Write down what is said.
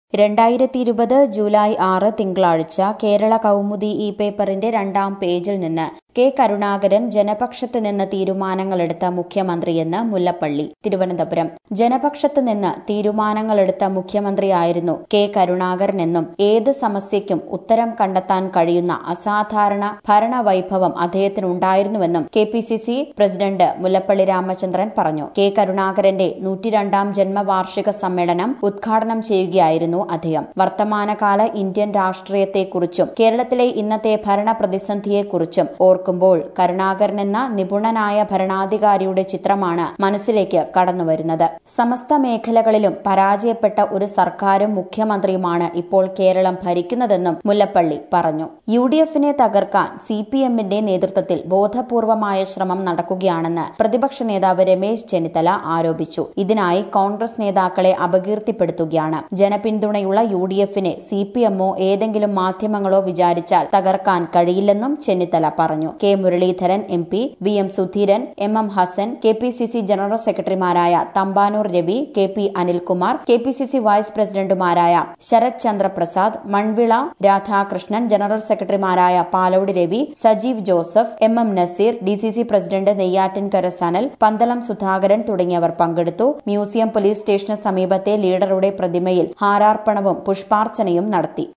2020 July 6 തിങ്കളാഴ്ച കേരള കൗമുദി ഈ പേപ്പറിന്റെ 2-ാം പേജിൽ നിന്ന് കെ കരുണാകരൻ ജനപക്ഷത്ത് നിന്ന് തീരുമാനങ്ങളെടുത്ത മുഖ്യമന്ത്രിയെന്ന് മുല്ലപ്പള്ളി. തിരുവനന്തപുരം. ജനപക്ഷത്ത് നിന്ന് തീരുമാനങ്ങളെടുത്ത മുഖ്യമന്ത്രിയായിരുന്നു കെ കരുണാകരനെന്നും ഏത് സമസ്യയ്ക്കും ഉത്തരം കണ്ടെത്താൻ കഴിയുന്ന അസാധാരണ ഭരണവൈഭവം അദ്ദേഹത്തിനുണ്ടായിരുന്നുവെന്നും KPCC പ്രസിഡന്റ് മുല്ലപ്പള്ളി രാമചന്ദ്രൻ പറഞ്ഞു. കെ കരുണാകരന്റെ 102-ാം ജന്മവാർഷിക സമ്മേളനം ഉദ്ഘാടനം ചെയ്യുകയായിരുന്നു അദ്ദേഹം. വർത്തമാനകാല ഇന്ത്യൻ രാഷ്ട്രീയത്തെക്കുറിച്ചും കേരളത്തിലെ ഇന്നത്തെ ഭരണ പ്രതിസന്ധിയെക്കുറിച്ചും ഓർക്കുമ്പോൾ കരുണാകരനെന്ന നിപുണനായ ഭരണാധികാരിയുടെ ചിത്രമാണ് മനസ്സിലേക്ക് കടന്നുവരുന്നത്. സമസ്ത മേഖലകളിലും പരാജയപ്പെട്ട ഒരു സർക്കാരും മുഖ്യമന്ത്രിയുമാണ് ഇപ്പോൾ കേരളം ഭരിക്കുന്നതെന്നും മുല്ലപ്പള്ളി പറഞ്ഞു. UDF-നെ തകർക്കാൻ CPM-ന്റെ നേതൃത്വത്തിൽ ബോധപൂർവമായ ശ്രമം നടക്കുകയാണെന്ന് പ്രതിപക്ഷ നേതാവ് രമേശ് ചെന്നിത്തല ആരോപിച്ചു. ഇതിനായി കോൺഗ്രസ് നേതാക്കളെ അപകീർത്തിപ്പെടുത്തുകയാണ്. ജനപിന്തുണയുള്ള UDF-നെ CPM-ഓ ഏതെങ്കിലും മാധ്യമങ്ങളോ വിചാരിച്ചാൽ തകർക്കാൻ കഴിയില്ലെന്നും ചെന്നിത്തല പറഞ്ഞു. K Muraleedharan MP, VM Sudheeran, MM Hassan, KPCC general സെക്രട്ടറിമാരായ Thampanoor Ravi, KP Anilkumar, KPCC vice പ്രസിഡന്റുമാരായ ശരത് ചന്ദ്ര പ്രസാദ്, മൺവിള രാധാകൃഷ്ണൻ, ജനറൽ സെക്രട്ടറിമാരായ Palode Ravi, Sajeev Joseph, MM Naseer, DCC president Neyyattinkara Sanal, Pandalam Sudhakaran തുടങ്ങിയവർ പങ്കെടുത്തു. മ്യൂസിയം പോലീസ് സ്റ്റേഷന് സമീപത്തെ ലീഡറുടെ പ്രതിമയിൽ ഹാരാർപ്പണവും പുഷ്പാർച്ചനയും നടത്തി.